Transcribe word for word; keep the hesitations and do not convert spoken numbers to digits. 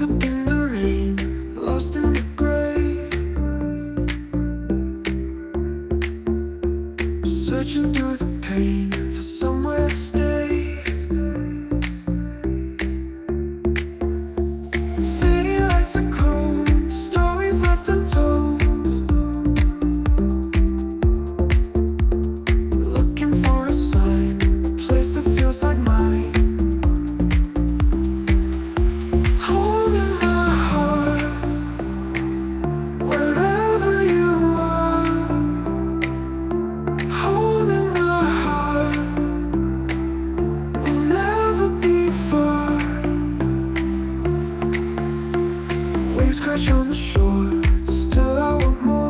up in the rain, lost in the gray, searching through the pain for somewhere to stay. City lights are cold, stories left untold, looking for a sign, a place that feels like mine. Home in my heart, wherever you are. Home in my heart, we'll never be far. Waves crash on the shore, still I want more.